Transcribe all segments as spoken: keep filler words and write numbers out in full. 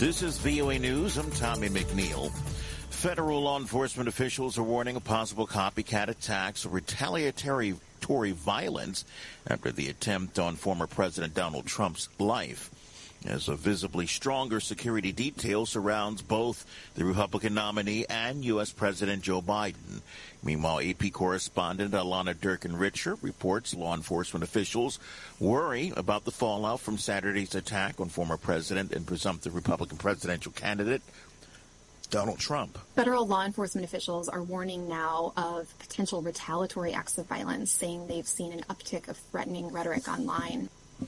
This is V O A News. I'm Tommy McNeil. Federal law enforcement officials are warning of possible copycat attacks or retaliatory violence after the attempt on former President Donald Trump's life, as a visibly stronger security detail surrounds both the Republican nominee and U S. President Joe Biden. Meanwhile, A P correspondent Alana Durkin-Richer reports law enforcement officials worry about the fallout from Saturday's attack on former President and presumptive Republican presidential candidate Donald Trump. Federal law enforcement officials are warning now of potential retaliatory acts of violence, saying they've seen an uptick of threatening rhetoric online.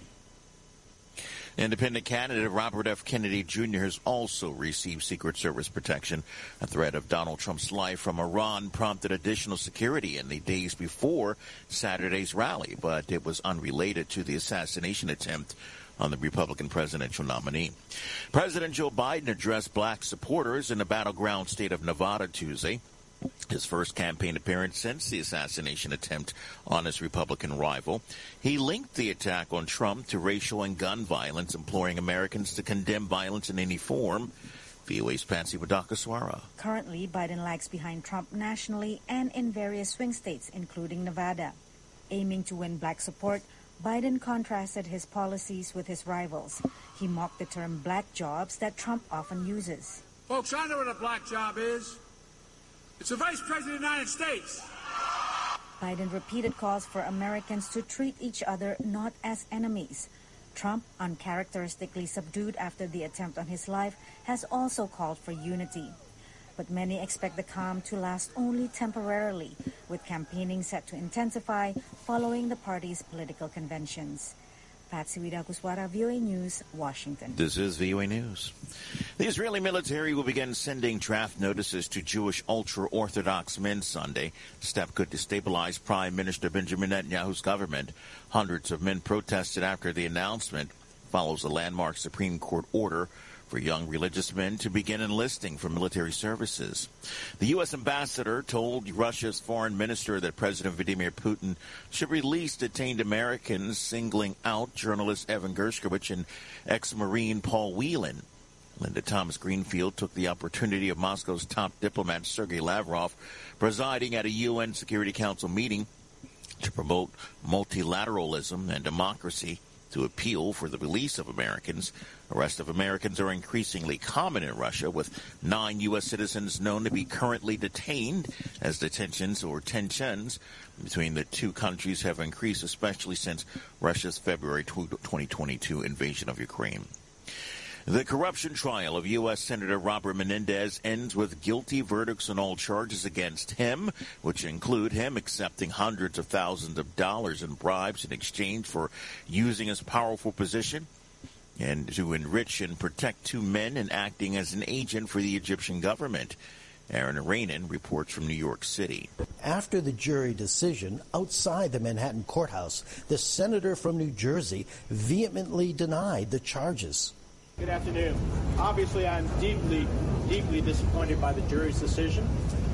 Independent candidate Robert F. Kennedy Junior has also received Secret Service protection. A threat of Donald Trump's life from Iran prompted additional security in the days before Saturday's rally, but it was unrelated to the assassination attempt on the Republican presidential nominee. President Joe Biden addressed black supporters in the battleground state of Nevada Tuesday, his first campaign appearance since the assassination attempt on his Republican rival. He linked the attack on Trump to racial and gun violence, imploring Americans to condemn violence in any form. V O A's Patsy Wadakaswara. Currently, Biden lags behind Trump nationally and in various swing states, including Nevada. Aiming to win black support, Biden contrasted his policies with his rivals. He mocked the term black jobs that Trump often uses. Folks, I know what a black job is. It's the Vice President of the United States. Biden repeated calls for Americans to treat each other not as enemies. Trump, uncharacteristically subdued after the attempt on his life, has also called for unity. But many expect the calm to last only temporarily, with campaigning set to intensify following the party's political conventions. Patsy Wadakaswara, V O A News, Washington. This is V O A News. The Israeli military will begin sending draft notices to Jewish ultra-Orthodox men Sunday. The step could destabilize Prime Minister Benjamin Netanyahu's government. Hundreds of men protested after the announcement. Follows a landmark Supreme Court order for young religious men to begin enlisting for military services. The U S ambassador told Russia's foreign minister that President Vladimir Putin should release detained Americans, singling out journalist Evan Gershkovich and ex-Marine Paul Whelan. Linda Thomas Greenfield took the opportunity of Moscow's top diplomat Sergei Lavrov presiding at a U N Security Council meeting to promote multilateralism and democracy to appeal for the release of Americans. Arrests of Americans are increasingly common in Russia, with nine U S citizens known to be currently detained, as detentions or tensions between the two countries have increased, especially since Russia's February twenty twenty-two invasion of Ukraine. The corruption trial of U S. Senator Robert Menendez ends with guilty verdicts on all charges against him, which include him accepting hundreds of thousands of dollars in bribes in exchange for using his powerful position and to enrich and protect two men and acting as an agent for the Egyptian government. Aaron Rainin reports from New York City. After the jury decision outside the Manhattan courthouse, the senator from New Jersey vehemently denied the charges. Good afternoon. Obviously, I'm deeply, deeply disappointed by the jury's decision.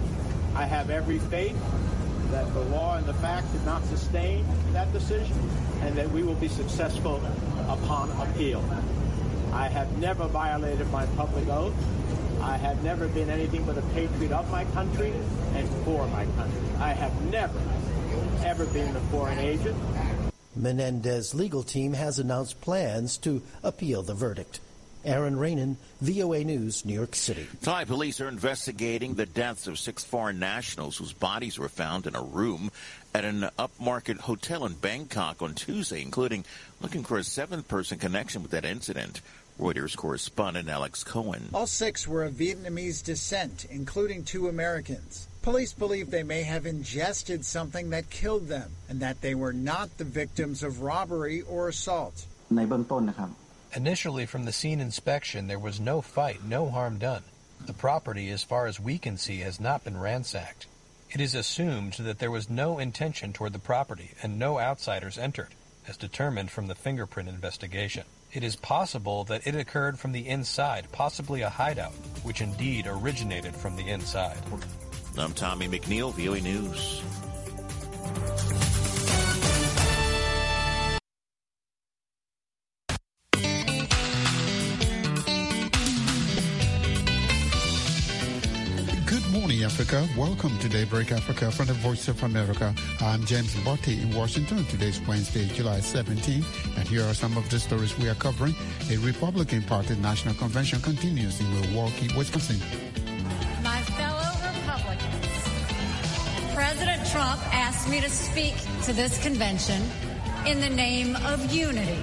I have every faith that the law and the facts did not sustain that decision and that we will be successful upon appeal. I have never violated my public oath. I have never been anything but a patriot of my country and for my country. I have never, ever been a foreign agent. Menendez's legal team has announced plans to appeal the verdict. Aaron Rainin, V O A News, New York City. Thai police are investigating the deaths of six foreign nationals whose bodies were found in a room at an upmarket hotel in Bangkok on Tuesday, including looking for a seven-person connection with that incident. Reuters correspondent Alex Cohen. All six were of Vietnamese descent, including two Americans. Police believe they may have ingested something that killed them and that they were not the victims of robbery or assault. Initially, from the scene inspection, there was no fight, no harm done. The property, as far as we can see, has not been ransacked. It is assumed that there was no intention toward the property and no outsiders entered, as determined from the fingerprint investigation. It is possible that it occurred from the inside, possibly a hideout, which indeed originated from the inside. I'm Tommy McNeil, V O A News. Africa. Welcome to Daybreak Africa from the Voice of America. I'm James Botti in Washington. Today's Wednesday, July seventeenth, and here are some of the stories we are covering. A Republican Party National Convention continues in Milwaukee, Wisconsin. My fellow Republicans, President Trump asked me to speak to this convention in the name of unity.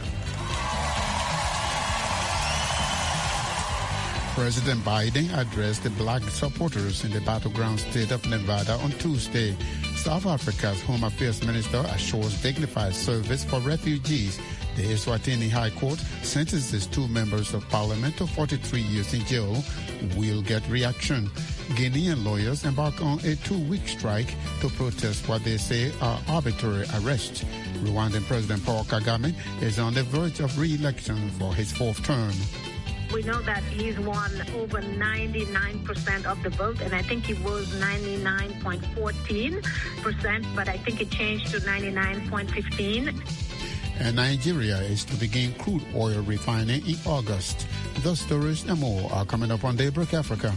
President Biden addressed the black supporters in the battleground state of Nevada on Tuesday. South Africa's Home Affairs Minister assures dignified service for refugees. The Eswatini High Court sentences two members of parliament to forty-three years in jail. Will get reaction. Guinean lawyers embark on a two-week strike to protest what they say are arbitrary arrests. Rwandan President Paul Kagame is on the verge of re-election for his fourth term. We know that he's won over ninety-nine percent of the vote, and I think he was ninety-nine point one four percent, but I think it changed to ninety-nine point one five. And Nigeria is to begin crude oil refining in August. Those stories and more are coming up on Daybreak Africa.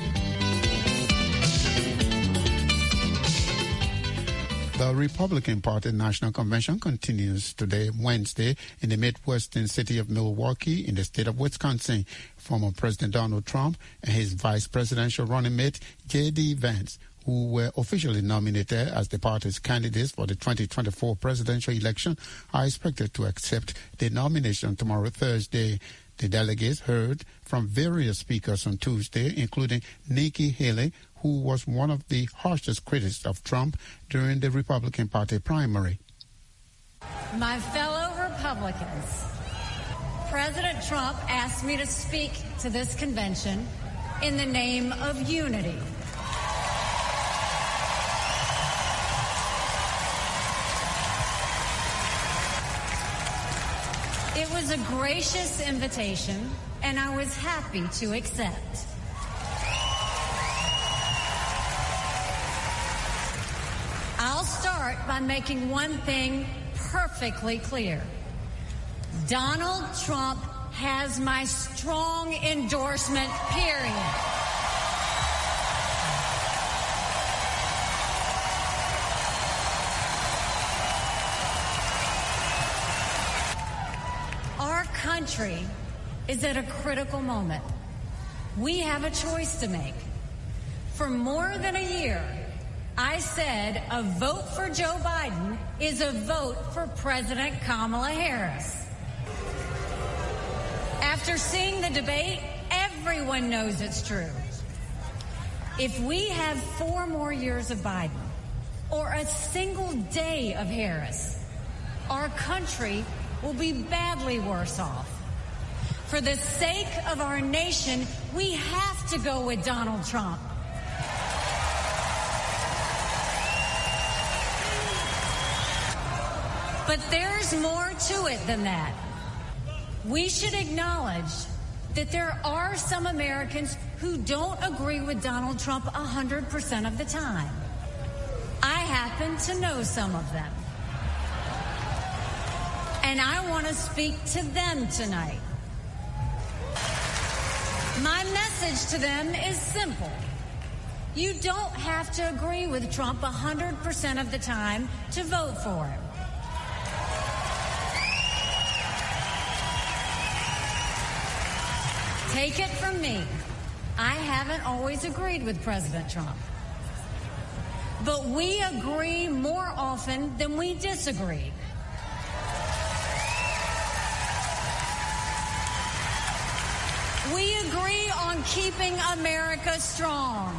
The Republican Party National Convention continues today, Wednesday, in the Midwestern city of Milwaukee in the state of Wisconsin. Former President Donald Trump and his vice presidential running mate, J D Vance, who were officially nominated as the party's candidates for the twenty twenty-four presidential election, are expected to accept the nomination tomorrow, Thursday. The delegates heard from various speakers on Tuesday, including Nikki Haley, who was one of the harshest critics of Trump during the Republican Party primary. My fellow Republicans, President Trump asked me to speak to this convention in the name of unity. It was a gracious invitation, and I was happy to accept. I'll start by making one thing perfectly clear. Donald Trump has my strong endorsement, period. Our country is at a critical moment. We have a choice to make. For more than a year, I said a vote for Joe Biden is a vote for President Kamala Harris. After seeing the debate, everyone knows it's true. If we have four more years of Biden or a single day of Harris, our country will be badly worse off. For the sake of our nation, we have to go with Donald Trump. But there's more to it than that. We should acknowledge that there are some Americans who don't agree with Donald Trump one hundred percent of the time. I happen to know some of them. And I want to speak to them tonight. My message to them is simple. You don't have to agree with Trump one hundred percent of the time to vote for him. Take it from me, I haven't always agreed with President Trump. But we agree more often than we disagree. We agree on keeping America strong.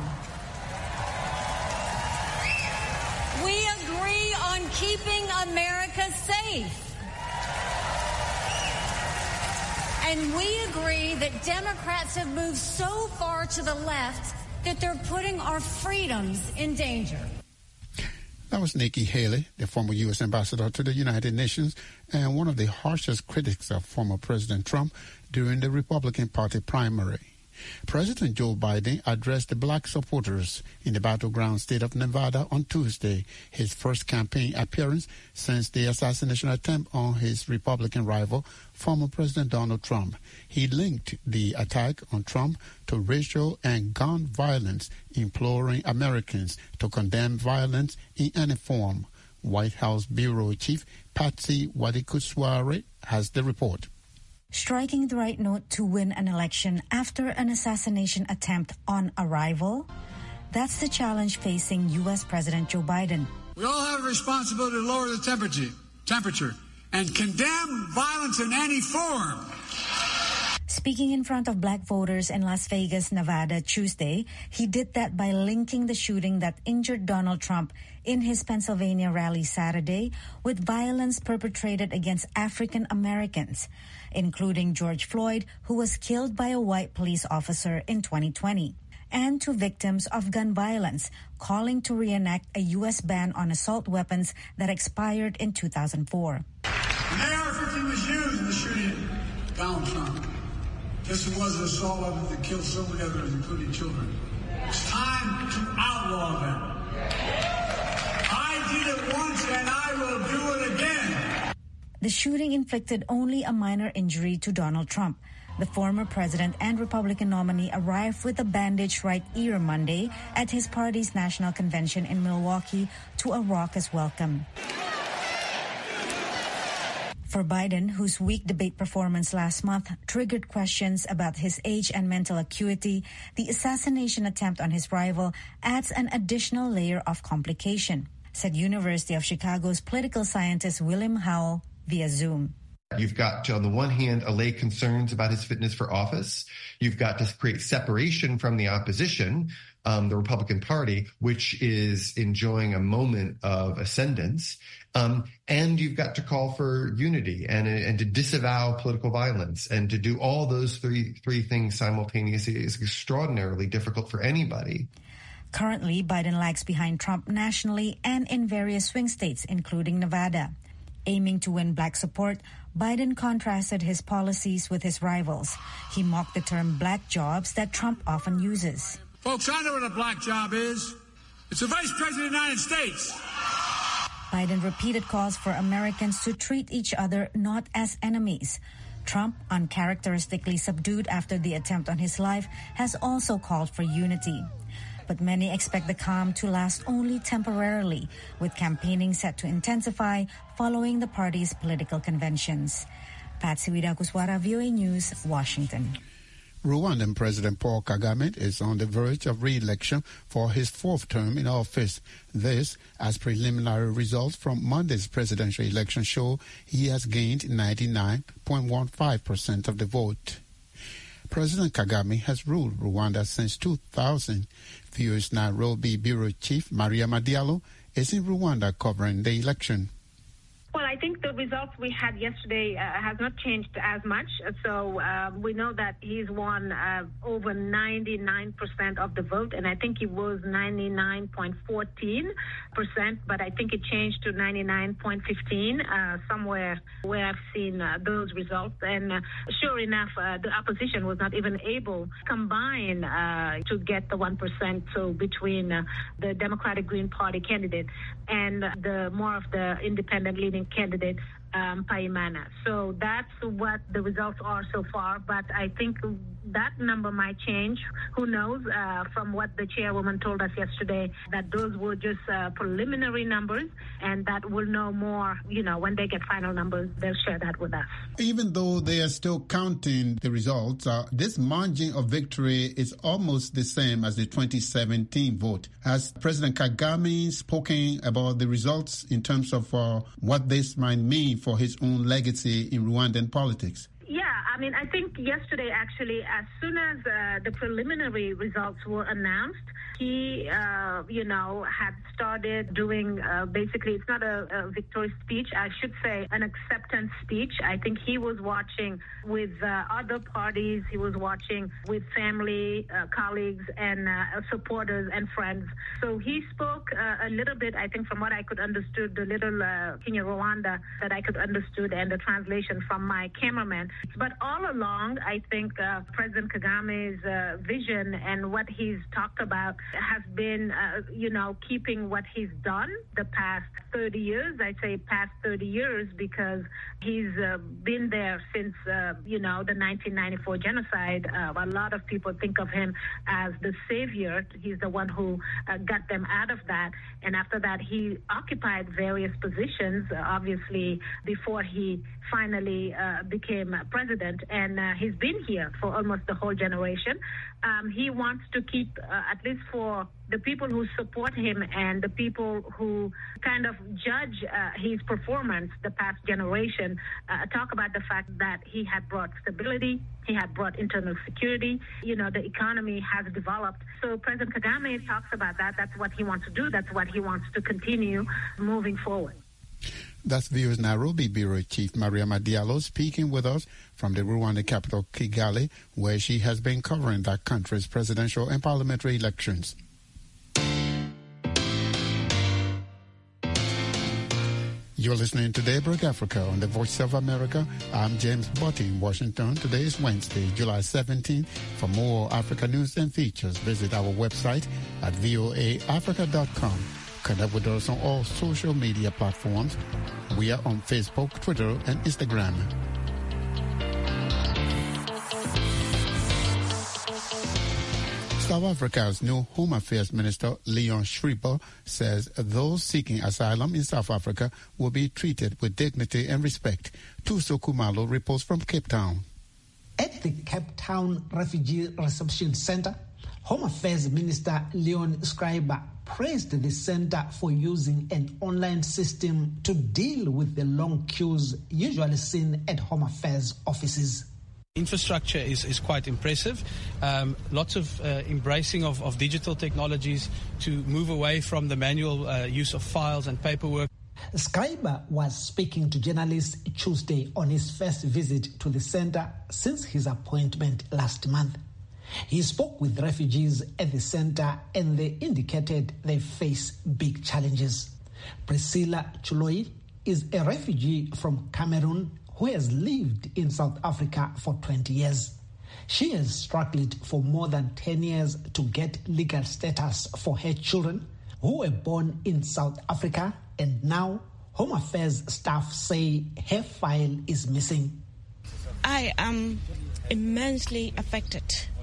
We agree on keeping America safe. And we agree that Democrats have moved so far to the left that they're putting our freedoms in danger. That was Nikki Haley, the former U S ambassador to the United Nations and one of the harshest critics of former President Trump during the Republican Party primary. President Joe Biden addressed the black supporters in the battleground state of Nevada on Tuesday, his first campaign appearance since the assassination attempt on his Republican rival, former President Donald Trump. He linked the attack on Trump to racial and gun violence, imploring Americans to condemn violence in any form. White House Bureau Chief Patsy Widakuswara has the report. Striking the right note to win an election after an assassination attempt on a rival? That's the challenge facing U S President Joe Biden. We all have a responsibility to lower the temperature, temperature and condemn violence in any form. Speaking in front of black voters in Las Vegas, Nevada, Tuesday, he did that by linking the shooting that injured Donald Trump in his Pennsylvania rally Saturday with violence perpetrated against African Americans, including George Floyd, who was killed by a white police officer in twenty twenty, and to victims of gun violence, calling to reenact a U S ban on assault weapons that expired in two thousand four. An A R fifteen was used in the shooting of Donald Trump. This was an assault weapon that killed so many others, including children. It's time to outlaw them. I did it once and I will do it again. The shooting inflicted only a minor injury to Donald Trump. The former president and Republican nominee arrived with a bandaged right ear Monday at his party's national convention in Milwaukee to a raucous welcome. For Biden, whose weak debate performance last month triggered questions about his age and mental acuity, the assassination attempt on his rival adds an additional layer of complication, said University of Chicago's political scientist William Howell via Zoom. You've got to, on the one hand, allay concerns about his fitness for office. You've got to create separation from the opposition, um, the Republican Party, which is enjoying a moment of ascendance. Um, and you've got to call for unity and, and to disavow political violence. And to do all those three, three things simultaneously is extraordinarily difficult for anybody. Currently, Biden lags behind Trump nationally and in various swing states, including Nevada. Aiming to win black support, Biden contrasted his policies with his rivals. He mocked the term black jobs that Trump often uses. Folks, I know what a black job is. It's the Vice President of the United States. Biden repeated calls for Americans to treat each other not as enemies. Trump, uncharacteristically subdued after the attempt on his life, has also called for unity. But many expect the calm to last only temporarily, with campaigning set to intensify following the party's political conventions. Patsy Widakuswara, V O A News, Washington. Rwandan President Paul Kagame is on the verge of re-election for his fourth term in office. This, as preliminary results from Monday's presidential election show, he has gained ninety-nine point one five percent of the vote. President Kagame has ruled Rwanda since two thousand. V O A's Nairobi Bureau Chief Maria Madiallo is in Rwanda covering the election. Well, I think the results we had yesterday uh, has not changed as much. So uh, we know that he's won uh, over ninety-nine percent of the vote, and I think he was ninety-nine point one four percent, but I think it changed to ninety-nine point one five uh, somewhere where I've seen uh, those results. And uh, sure enough, uh, the opposition was not even able to combine uh, to get the one percent, so between uh, the Democratic Green Party candidate and the more of the independent leading candidate, um, Paimana. So that's what the results are so far, but I think that number might change. Who knows? Uh, from what the chairwoman told us yesterday, that those were just uh, preliminary numbers, and that we'll know more, you know, when they get final numbers, they'll share that with us. Even though they are still counting the results, uh, this margin of victory is almost the same as the twenty seventeen vote. Has President Kagame spoken about the results in terms of uh, what this might mean for his own legacy in Rwandan politics? Yeah, I mean, I think yesterday, actually, as soon as uh, the preliminary results were announced, he, uh, you know, had started doing, uh, basically, it's not a, a victory speech, I should say an acceptance speech. I think he was watching with uh, other parties, he was watching with family, uh, colleagues, and uh, supporters and friends. So he spoke uh, a little bit, I think, from what I could understood, the little uh, Kenya Rwanda that I could understood, and the translation from my cameraman. But all along, I think uh, President Kagame's uh, vision and what he's talked about has been, uh, you know, keeping what he's done the past thirty years. I'd say past thirty years because he's uh, been there since, uh, you know, the nineteen ninety-four genocide. Uh, a lot of people think of him as the savior. He's the one who uh, got them out of that. And after that, he occupied various positions, uh, obviously, before he finally uh, became president. And uh, he's been here for almost the whole generation. Um, he wants to keep, uh, at least for the people who support him and the people who kind of judge uh, his performance the past generation, uh, talk about the fact that he had brought stability, he had brought internal security, you know, the economy has developed. So President Kagame talks about that. That's what he wants to do. That's what he wants to continue moving forward. That's V O's Nairobi Bureau Chief Mariama Diallo speaking with us from the Rwanda capital, Kigali, where she has been covering that country's presidential and parliamentary elections. You're listening to Daybreak Africa on the Voice of America. I'm James Botti in Washington. Today is Wednesday, July seventeenth. For more Africa news and features, visit our website at voa africa dot com. Connect with us on all social media platforms. We are on Facebook, Twitter, and Instagram. South Africa's new Home Affairs Minister, Leon Schreiber, says those seeking asylum in South Africa will be treated with dignity and respect. Tuso Kumalo reports from Cape Town. At the Cape Town Refugee Reception Center, Home Affairs Minister Leon Schreiber praised the center for using an online system to deal with the long queues usually seen at Home Affairs offices. Infrastructure is, is quite impressive. Um, lots of uh, embracing of, of digital technologies to move away from the manual uh, use of files and paperwork. Schreiber was speaking to journalists Tuesday on his first visit to the center since his appointment last month. He spoke with refugees at the center and they indicated they face big challenges. Priscilla Chuloi is a refugee from Cameroon who has lived in South Africa for twenty years. She has struggled for more than ten years to get legal status for her children who were born in South Africa, and now Home Affairs staff say her file is missing. I am immensely affected.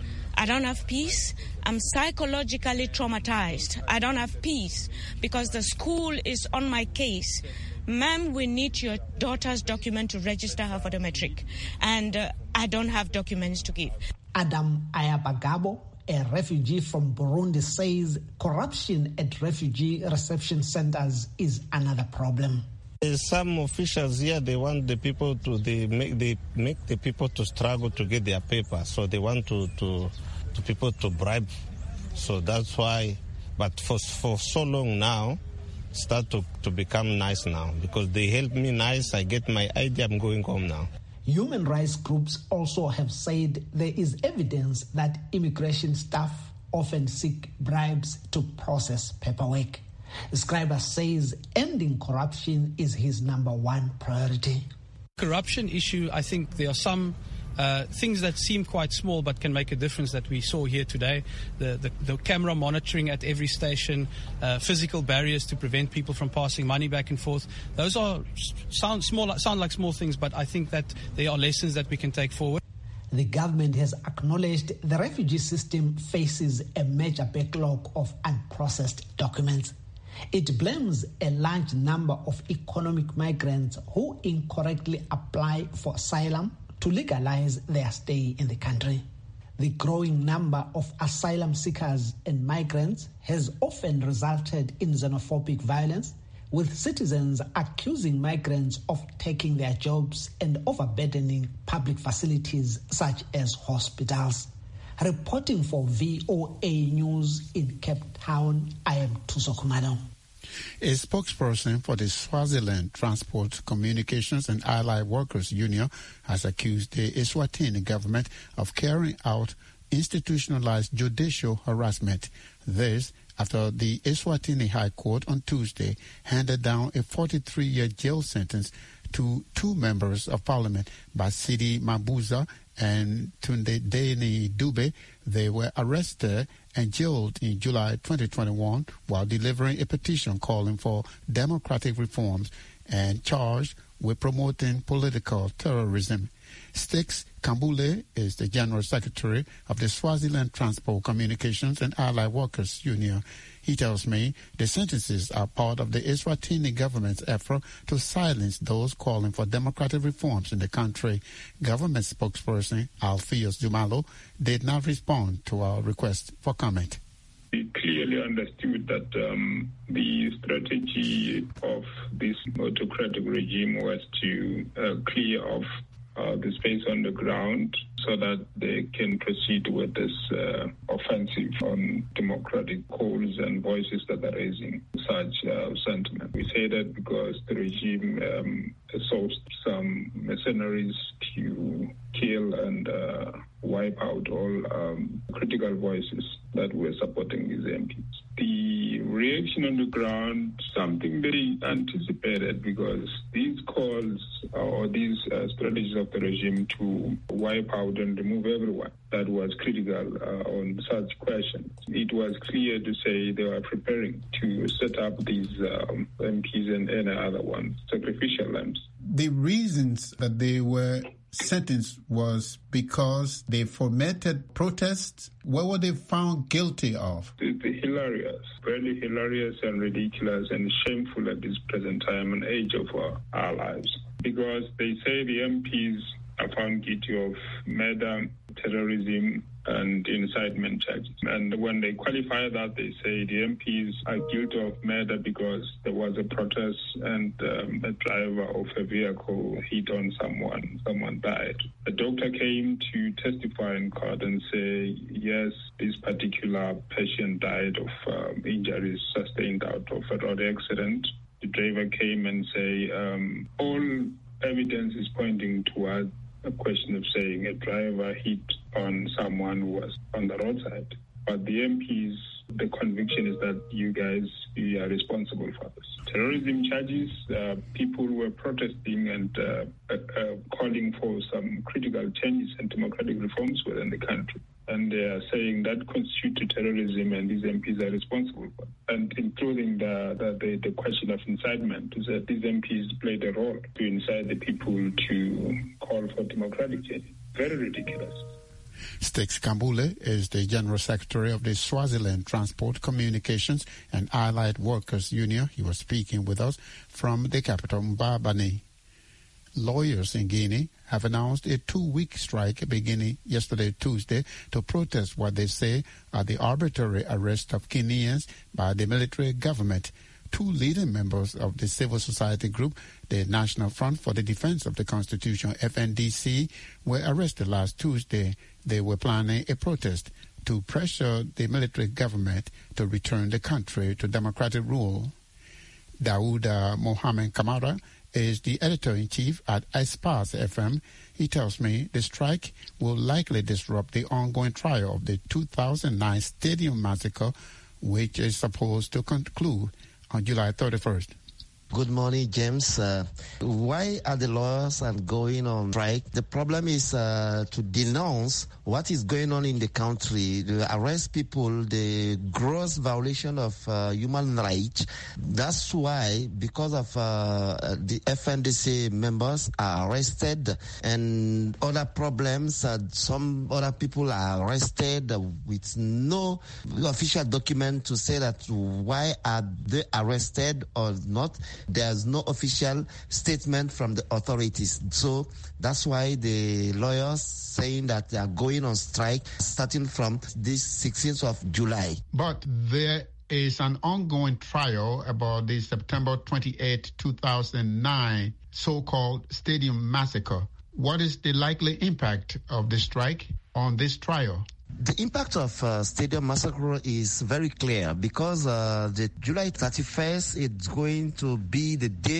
I don't have peace. I'm psychologically traumatized. I don't have peace because the school is on my case. Ma'am, we need your daughter's document to register her for the matric. And uh, I don't have documents to give. Adam Ayabagabo, a refugee from Burundi, says corruption at refugee reception centers is another problem. Some officials here, they want the people to they make they make the people to struggle to get their paper. So they want to to, to people to bribe. So that's why. But for for so long now, start to, to become nice now because they help me nice. I get my I D. I'm going home now. Human rights groups also have said there is evidence that immigration staff often seek bribes to process paperwork. Schreiber says ending corruption is his number one priority. Corruption issue, I think there are some uh, things that seem quite small but can make a difference that we saw here today. The, the, the camera monitoring at every station, uh, physical barriers to prevent people from passing money back and forth. Those are sound small, sound like small things, but I think that there are lessons that we can take forward. The government has acknowledged the refugee system faces a major backlog of unprocessed documents. It blames a large number of economic migrants who incorrectly apply for asylum to legalize their stay in the country. The growing number of asylum seekers and migrants has often resulted in xenophobic violence, with citizens accusing migrants of taking their jobs and overburdening public facilities such as hospitals. Reporting for V O A News in Cape Town, I am Tuso Kumalo. A spokesperson for the Swaziland Transport, Communications and Allied Workers Union has accused the Eswatini government of carrying out institutionalized judicial harassment. This after the Eswatini High Court on Tuesday handed down a forty-three-year jail sentence to two members of parliament, Basidi Mabuza and Tunde Deni Dube. They were arrested and jailed in July twenty twenty-one while delivering a petition calling for democratic reforms and charged with promoting political terrorism. Sticks Kambule is the General Secretary of the Swaziland Transport, Communications and Allied Workers Union. He tells me the sentences are part of the Eswatini government's effort to silence those calling for democratic reforms in the country. Government spokesperson Alpheus Jumalo did not respond to our request for comment. We clearly understood that um, the strategy of this autocratic regime was to uh, clear off uh, the space on the ground so that they can proceed with this uh, offensive on democratic calls and voices that are raising such uh, sentiment. We say that because the regime um, sourced some mercenaries to kill and uh, wipe out all um, critical voices that were supporting these M Ps. The reaction on the ground, something they anticipated, because these calls or these uh, strategies of the regime to wipe out and remove everyone that was critical uh, on such questions. It was clear to say they were preparing to set up these um, M Ps and any other ones, sacrificial lambs. The reasons that they were sentenced was because they fomented protests. What were they found guilty of? It's hilarious, very hilarious and ridiculous and shameful at this present time and age of our, our lives. Because they say the M Ps are found guilty of murder, terrorism, and incitement charges. And when they qualify that, they say the M Ps are guilty of murder because there was a protest and um, a driver of a vehicle hit on someone. Someone died. A doctor came to testify in court and say, yes, this particular patient died of um, injuries sustained out of a road accident. The driver came and say, um, all evidence is pointing toward a question of saying a driver hit on someone who was on the roadside. But the M Ps, the conviction is that you guys, you are responsible for this. Terrorism charges, uh, people were protesting and uh, uh, uh, calling for some critical changes and democratic reforms within the country. And they are saying that constitutes terrorism and these M Ps are responsible for it. And including the, the, the, the question of incitement, is that these M Ps played a role to incite the people to call for democratic change. Very ridiculous. Sticks Kambule is the General Secretary of the Swaziland Transport, Communications and Allied Workers Union. He was speaking with us from the capital, Mbabane. Lawyers in Guinea have announced a two-week strike beginning yesterday, Tuesday, to protest what they say are the arbitrary arrest of Guineans by the military government. Two leading members of the civil society group, the National Front for the Defense of the Constitution, F N D C, were arrested last Tuesday. They were planning a protest to pressure the military government to return the country to democratic rule. Daouda Mohamed Kamara is the editor-in-chief at Espace F M. He tells me the strike will likely disrupt the ongoing trial of the two thousand nine Stadium Massacre, which is supposed to conclude on July thirty-first. Good morning, James. Uh, why are the lawyers and going on strike? The problem is uh, to denounce what is going on in the country, to arrest people, the gross violation of uh, human rights. That's why, because of uh, the F N D C members are arrested and other problems, uh, some other people are arrested with no official document to say that why are they arrested or not. There's no official statement from the authorities. So that's why the lawyers saying that they are going on strike starting from this sixteenth of July. But there is an ongoing trial about the September twenty-eighth, two thousand nine so-called Stadium Massacre. What is the likely impact of the strike on this trial? The impact of uh, Stadium Massacre is very clear because uh, the July thirty-first is going to be the day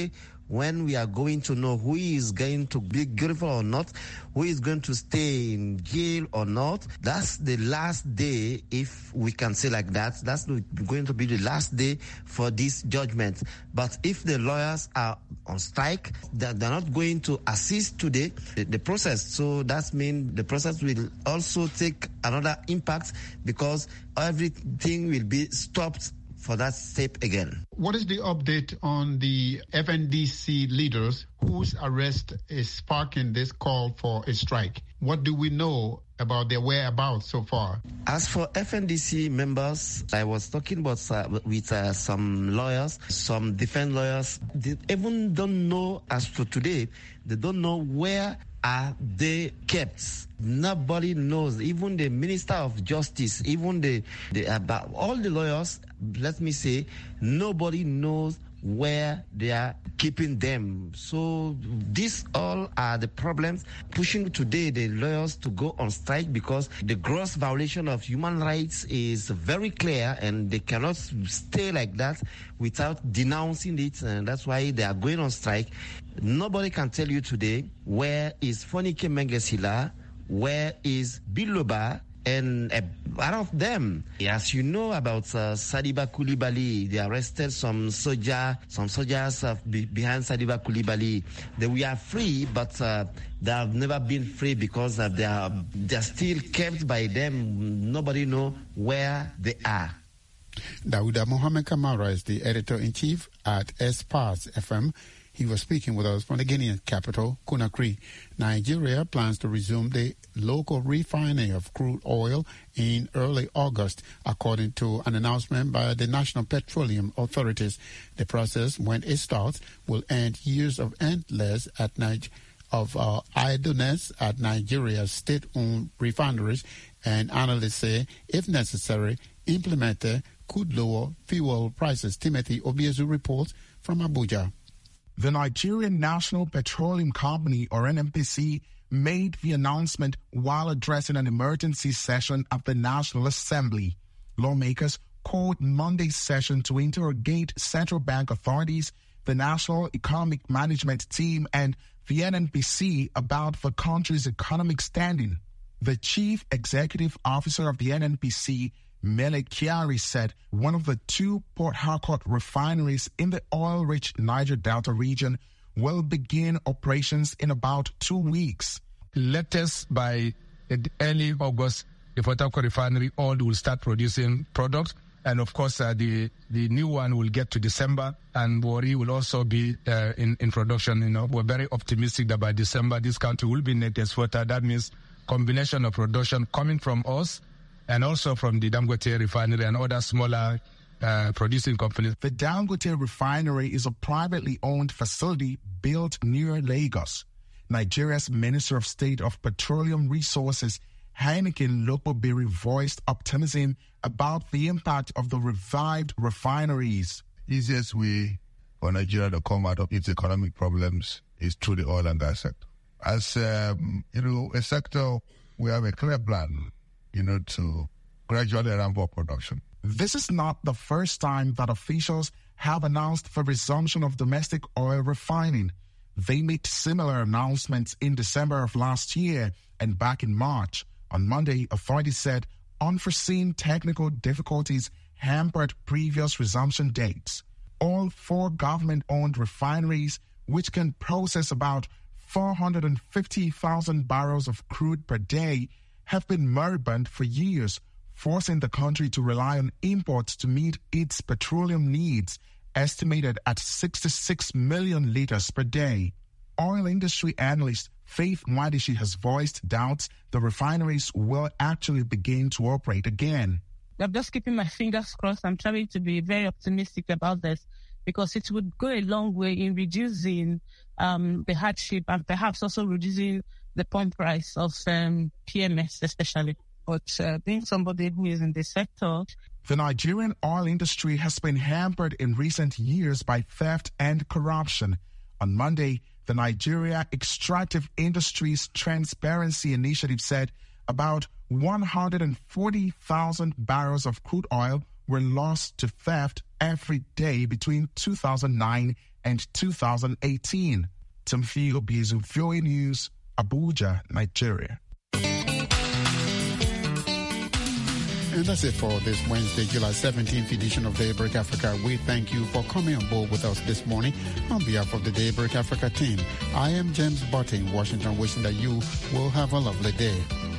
when we are going to know who is going to be guilty or not, who is going to stay in jail or not. That's the last day, if we can say like that. That's going to be the last day for this judgment. But if the lawyers are on strike, they're not going to assist today the, the process. So that means the process will also take another impact because everything will be stopped for that step again. What is the update on the F N D C leaders whose arrest is sparking this call for a strike? What do we know about their whereabouts so far? As for F N D C members, I was talking about uh, with uh, some lawyers, some defense lawyers. They even don't know, as for today, they don't know where are they kept. Nobody knows. Even the Minister of Justice, even the, the about all the lawyers, let me say, nobody knows where they are keeping them. So these all are the problems pushing today the lawyers to go on strike, because the gross violation of human rights is very clear and they cannot stay like that without denouncing it, and that's why they are going on strike. Nobody can tell you today where is Fonike Mengesila, where is Biloba, and a lot of them, as you know about uh, Sadiba Coulibaly, they arrested some soldier, some soldiers uh, be behind Sadiba Coulibaly. They were free, but uh, they have never been free because uh, they are they are still kept by them. Nobody know where they are. Dauda Mohamed Kamara is the editor-in-chief at Espas F M. He was speaking with us from the Guinean capital, Conakry. Nigeria plans to resume the local refining of crude oil in early August, according to an announcement by the National Petroleum Authorities. The process, when it starts, will end years of endless at night of uh, idleness at Nigeria's state-owned refineries, and analysts say, if necessary, implemented could lower fuel prices. Timothy Obiezu reports from Abuja. The Nigerian National Petroleum Company, or N N P C, made the announcement while addressing an emergency session at the National Assembly. Lawmakers called Monday's session to interrogate central bank authorities, the National Economic Management Team, and the N N P C about the country's economic standing. The chief executive officer of the N N P C, Mele Kyari, said one of the two Port Harcourt refineries in the oil-rich Niger Delta region will begin operations in about two weeks. Latest by early August, the Port Harcourt refinery oil will start producing products. And of course, uh, the the new one will get to December, and Wari will also be uh, in, in production. You know, we're very optimistic that by December, this country will be net exporter. That means combination of production coming from us and also from the Dangote refinery and other smaller uh, producing companies. The Dangote refinery is a privately owned facility built near Lagos. Nigeria's Minister of State of Petroleum Resources, Heineken Lokobiri, voiced optimism about the impact of the revived refineries. Easiest way for Nigeria to come out of its economic problems is through the oil and gas sector. As um, you know, a sector, we have a clear plan, you know, to gradually ramp up production. This is not the first time that officials have announced the resumption of domestic oil refining. They made similar announcements in December of last year and back in March. On Monday, authorities said unforeseen technical difficulties hampered previous resumption dates. All four government-owned refineries, which can process about four hundred fifty thousand barrels of crude per day, have been moribund for years, forcing the country to rely on imports to meet its petroleum needs, estimated at sixty-six million liters per day. Oil industry analyst Faith Mwadishi has voiced doubts the refineries will actually begin to operate again. I'm just keeping my fingers crossed. I'm trying to be very optimistic about this because it would go a long way in reducing um, the hardship and perhaps also reducing the pump price of um, P M S especially. But uh, being somebody who is in this sector... The Nigerian oil industry has been hampered in recent years by theft and corruption. On Monday, the Nigeria Extractive Industries Transparency Initiative said about one hundred forty thousand barrels of crude oil were lost to theft every day between two thousand nine and two thousand eighteen. Timothy Obizu, V O A News, Abuja, Nigeria. And that's it for this Wednesday, July seventeenth edition of Daybreak Africa. We thank you for coming on board with us this morning. On behalf of the Daybreak Africa team, I am James Botte in Washington, wishing that you will have a lovely day.